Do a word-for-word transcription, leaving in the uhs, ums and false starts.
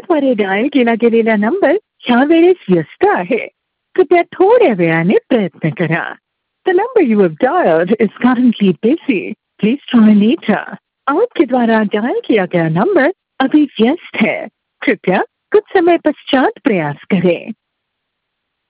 आपद्वारे dial केला गेलेला number ह्या वेळेस व्यस्त आहे. कृपया थोड्या वेळाने प्रयत्न करा. The number you have dialed is currently busy. Please try later. आपके द्वारा डायल किया गया नंबर अभी व्यस्त है. कृपया कुछ समय पश्चात प्रयास करें.